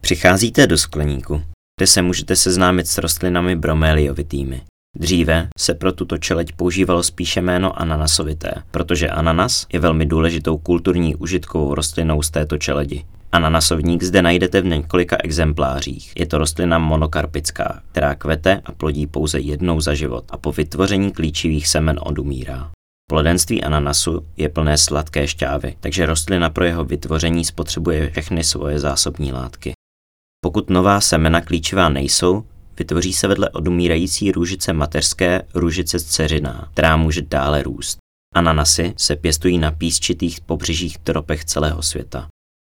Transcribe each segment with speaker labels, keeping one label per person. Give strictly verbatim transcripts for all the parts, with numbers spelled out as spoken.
Speaker 1: Přicházíte do skleníku, kde se můžete seznámit s rostlinami broméliovitými. Dříve se pro tuto čeleď používalo spíše jméno ananasovité, protože ananas je velmi důležitou kulturní užitkovou rostlinou z této čeledi. Ananasovník zde najdete v několika exemplářích. Je to rostlina monokarpická, která kvete a plodí pouze jednou za život a po vytvoření klíčivých semen odumírá. Plodenství ananasu je plné sladké šťávy, takže rostlina pro jeho vytvoření spotřebuje všechny svoje zásobní látky. Pokud nová semena klíčivá nejsou, vytvoří se vedle odumírající růžice mateřské růžice dceřiná, která může dále růst. Ananasy se pěstují na písčitých pobřežích tropech celého světa.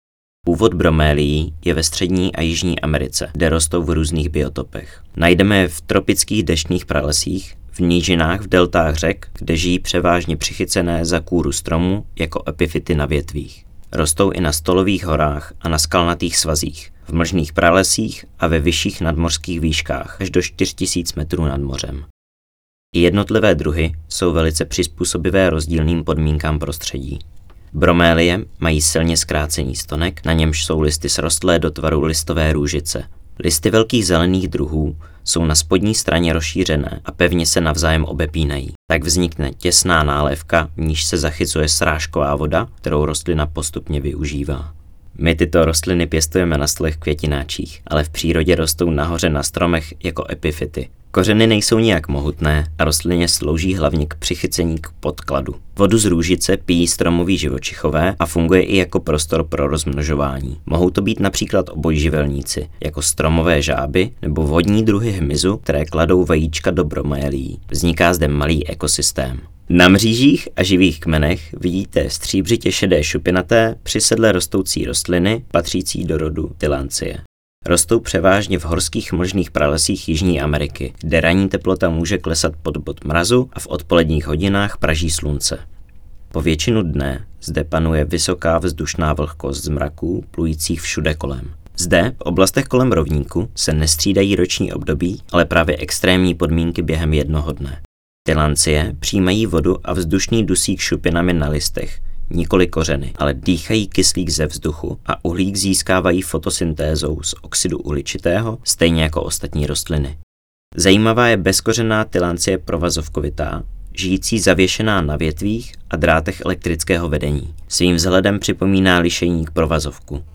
Speaker 1: Původ bromélií je ve střední a jižní Americe, kde rostou v různých biotopech. Najdeme je v tropických deštných pralesích, v nížinách v deltách řek, kde žijí převážně přichycené za kůru stromů jako epifyty na větvích. Rostou i na stolových horách a na skalnatých svazích, v mlžných pralesích a ve vyšších nadmořských výškách až do čtyři tisíce metrů nad mořem. I jednotlivé druhy jsou velice přizpůsobivé rozdílným podmínkám prostředí. Bromélie mají silně zkrácený stonek, na němž jsou listy srostlé do tvaru listové růžice. Listy velkých zelených druhů jsou na spodní straně rozšířené a pevně se navzájem obepínají. Tak vznikne těsná nálévka, v níž se zachycuje srážková voda, kterou rostlina postupně využívá. My tyto rostliny pěstujeme na stolech květináčích, ale v přírodě rostou nahoře na stromech jako epifyty. Kořeny nejsou nijak mohutné a rostlině slouží hlavně k přichycení k podkladu. Vodu z růžice pijí stromoví živočichové a funguje i jako prostor pro rozmnožování. Mohou to být například obojživelníci, jako stromové žáby nebo vodní druhy hmyzu, které kladou vajíčka do bromélií. Vzniká zde malý ekosystém. Na mřížích a živých kmenech vidíte stříbřitě šedé šupinaté, přisedle rostoucí rostliny patřící do rodu Tillandsie. Rostou převážně v horských mlžných pralesích Jižní Ameriky, kde ranní teplota může klesat pod bod mrazu a v odpoledních hodinách praží slunce. Po většinu dne zde panuje vysoká vzdušná vlhkost z mraků plujících všude kolem. Zde, v oblastech kolem rovníku, se nestřídají roční období, ale právě extrémní podmínky během jednoho dne. Tillandsie přijímají vodu a vzdušný dusík šupinami na listech, nikoli kořeny, ale dýchají kyslík ze vzduchu a uhlík získávají fotosyntézou z oxidu uhličitého, stejně jako ostatní rostliny. Zajímavá je bezkořenná Tillandsie provazovkovitá, žijící zavěšená na větvích a drátech elektrického vedení. Svým vzhledem připomíná lišejník provazovku.